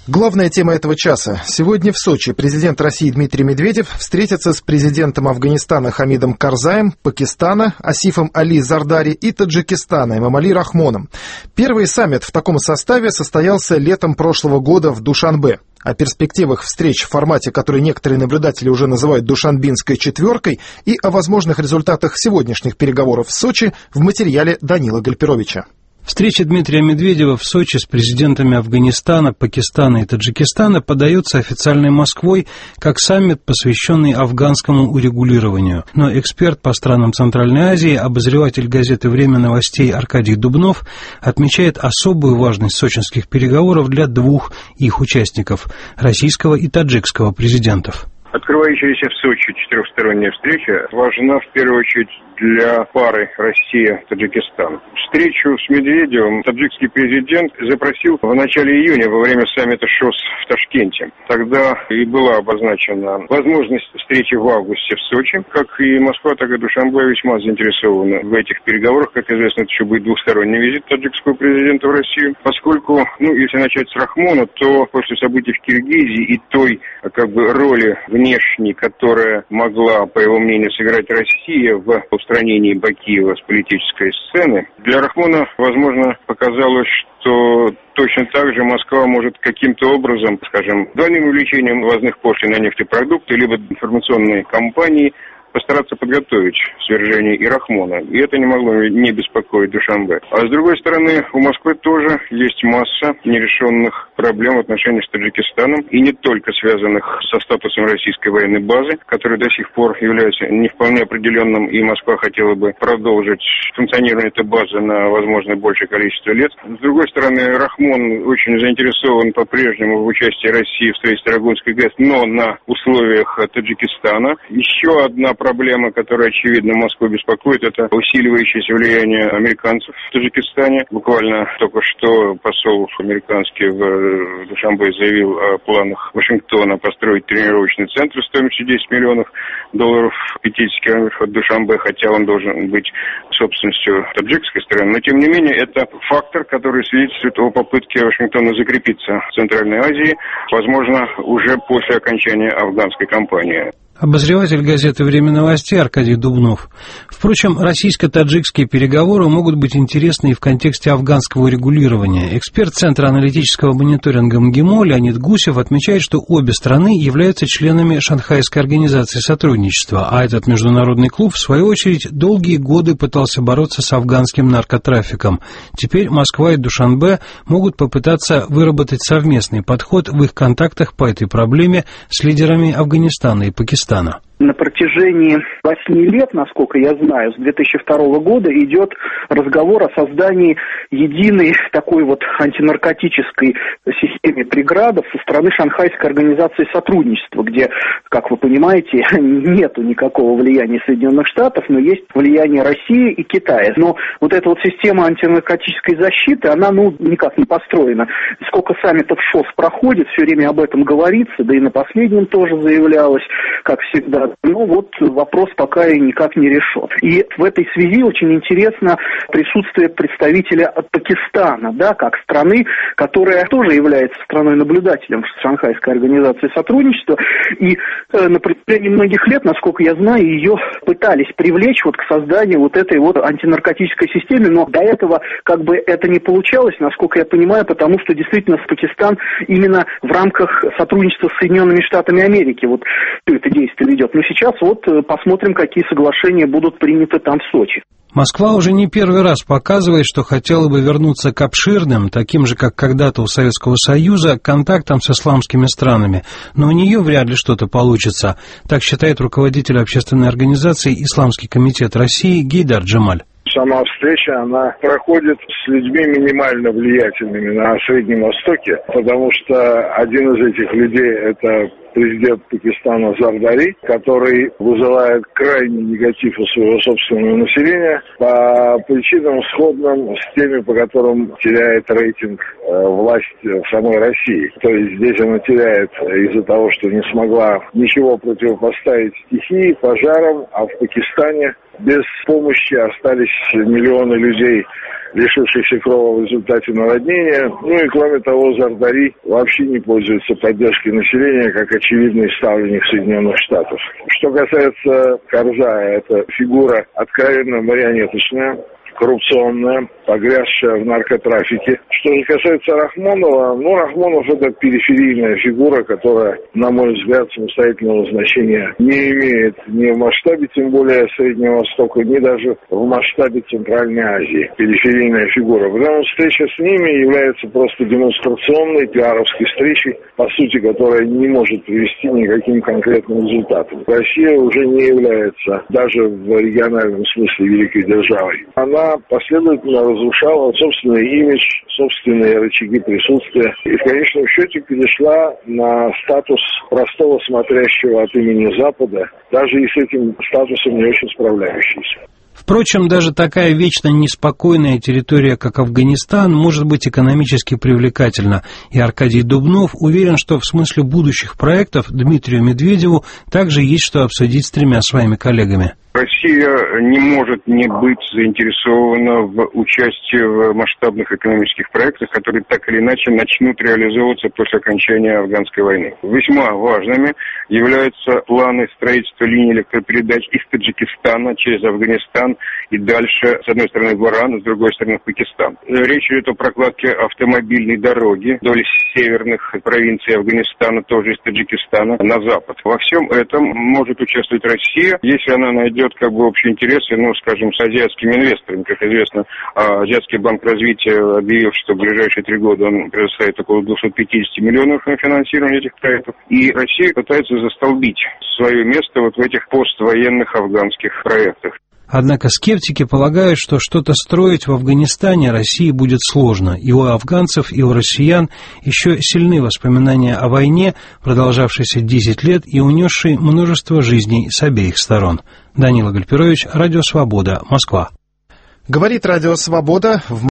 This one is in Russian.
Главная тема этого часа. Сегодня в Сочи президент России Дмитрий Медведев встретится с президентом Афганистана Хамидом Карзаем, Пакистана Асифом Али Зардари и Таджикистана Эмомали Рахмоном. Первый саммит в таком составе состоялся летом прошлого года в Душанбе. О перспективах встреч в формате, который некоторые наблюдатели уже называют «Душанбинской четверкой», и о возможных результатах сегодняшних переговоров в Сочи в материале Данила Гальперовича. Встреча Дмитрия Медведева в Сочи с президентами Афганистана, Пакистана и Таджикистана подается официальной Москвой как саммит, посвященный афганскому урегулированию. Но эксперт по странам Центральной Азии, обозреватель газеты «Время новостей» Аркадий Дубнов отмечает особую важность сочинских переговоров для двух их участников – российского и таджикского президентов. Открывающаяся в Сочи четырехсторонняя встреча важна в первую очередь для пары Россия-Таджикистан. Встречу с Медведевым таджикский президент запросил в начале июня во время саммита ШОС в Ташкенте. Тогда и была обозначена возможность встречи в августе в Сочи. Как и Москва, так и Душанбе весьма заинтересованы в этих переговорах. Как известно, это еще будет двухсторонний визит таджикского президента в Россию. Поскольку, если начать с Рахмона, то после событий в Киргизии и той роли внешней, которая могла, по его мнению, сыграть Россия в устранении Бакиева с политической сцены, для Рахмона, возможно, показалось, что точно так же Москва может каким-то образом, двойным увеличением ввозных пошлин на нефтепродукты, либо информационные кампании, постараться подготовить свержение и Рахмона. И это не могло не беспокоить Душанбе. А с другой стороны, у Москвы тоже есть масса нерешенных проблем в отношениях с Таджикистаном, и не только связанных со статусом российской военной базы, который до сих пор является не вполне определенным, и Москва хотела бы продолжить функционирование этой базы на, возможно, большее количество лет. С другой стороны, Рахмон очень заинтересован по-прежнему в участии России в строительстве Аргунской ГЭС, но на условиях Таджикистана. Еще одна проблема, которая, очевидно, Москву беспокоит, это усиливающееся влияние американцев в Таджикистане. Буквально только что посол американский в Душанбе заявил о планах Вашингтона построить тренировочный центр стоимостью $10 миллионов в 50 километрах от Душанбе, хотя он должен быть собственностью таджикской стороны. Но, тем не менее, это фактор, который свидетельствует о попытке Вашингтона закрепиться в Центральной Азии, возможно, уже после окончания афганской кампании. Обозреватель газеты «Время новостей» Аркадий Дубнов. Впрочем, российско-таджикские переговоры могут быть интересны и в контексте афганского урегулирования. Эксперт Центра аналитического мониторинга МГИМО Леонид Гусев отмечает, что обе страны являются членами Шанхайской организации сотрудничества, а этот международный клуб, в свою очередь, долгие годы пытался бороться с афганским наркотрафиком. Теперь Москва и Душанбе могут попытаться выработать совместный подход в их контактах по этой проблеме с лидерами Афганистана и Пакистана. На протяжении 8 лет, насколько я знаю, с 2002 года идет разговор о создании единой такой антинаркотической системы преградов со стороны Шанхайской организации сотрудничества, где, как вы понимаете, нету никакого влияния Соединенных Штатов, но есть влияние России и Китая. Но эта система антинаркотической защиты, она никак не построена. Сколько саммитов ШОС проходит, все время об этом говорится, да и на последнем тоже заявлялось, как всегда. Вопрос пока и никак не решен. И в этой связи очень интересно присутствие представителя Пакистана, как страны, которая тоже является страной-наблюдателем Шанхайской организации сотрудничества. И на протяжении многих лет, насколько я знаю, ее пытались привлечь к созданию этой антинаркотической системы, но до этого это не получалось, насколько я понимаю, потому что действительно Пакистан именно в рамках сотрудничества с Соединенными Штатами Америки все это действие ведет. Но сейчас посмотрим, какие соглашения будут приняты там в Сочи. Москва уже не первый раз показывает, что хотела бы вернуться к обширным, таким же, как когда-то у Советского Союза, контактам с исламскими странами. Но у нее вряд ли что-то получится. Так считает руководитель общественной организации «Исламский комитет России» Гейдар Джемаль. Сама встреча, она проходит с людьми минимально влиятельными на Среднем Востоке, потому что один из этих людей – это президент Пакистана Зардари, который вызывает крайний негатив у своего собственного населения по причинам сходным с теми, по которым теряет рейтинг власть в самой России. То есть здесь она теряет из-за того, что не смогла ничего противопоставить стихии, пожарам, а в Пакистане без помощи остались миллионы людей, лишившихся крова в результате наводнения. Ну и кроме того, Зардари вообще не пользуется поддержкой населения, как очевидный ставленник Соединенных Штатов. Что касается Карзая, это фигура откровенно марионеточная, коррупционная, погрязшая в наркотрафике. Что же касается Рахмонова, Рахмонов — это периферийная фигура, которая, на мой взгляд, самостоятельного значения не имеет ни в масштабе, тем более Среднего Востока, ни даже в масштабе Центральной Азии. Периферийная фигура. Потому что встреча с ними является просто демонстрационной, пиаровской встречей, по сути, которая не может привести ни к каким конкретным результатам. Россия уже не является даже в региональном смысле великой державой. Она последовательно разрушала собственный имидж, собственные рычаги присутствия и в конечном счете перешла на статус простого смотрящего от имени Запада, даже и с этим статусом не очень справляющийся. Впрочем, даже такая вечно неспокойная территория, как Афганистан, может быть экономически привлекательна. И Аркадий Дубнов уверен, что в смысле будущих проектов Дмитрию Медведеву также есть что обсудить с тремя своими коллегами. Россия не может не быть заинтересована в участии в масштабных экономических проектах, которые так или иначе начнут реализовываться после окончания афганской войны. Весьма важными являются планы строительства линий электропередач из Таджикистана через Афганистан и дальше, с одной стороны, в Иран, с другой стороны, в Пакистан. Речь идет о прокладке автомобильной дороги вдоль северных провинций Афганистана, тоже из Таджикистана, на запад. Во всем этом может участвовать Россия, если она найдет общие интересы, скажем, с азиатскими инвесторами. Как известно, Азиатский банк развития объявил, что в ближайшие 3 года он предоставит около 250 миллионов на финансирование этих проектов. И Россия пытается застолбить свое место в этих поствоенных афганских проектах. Однако скептики полагают, что что-то строить в Афганистане России будет сложно. И у афганцев, и у россиян еще сильны воспоминания о войне, продолжавшейся 10 лет и унесшей множество жизней с обеих сторон. Данила Гальперович, Радио Свобода, Москва. Говорит Радио Свобода. В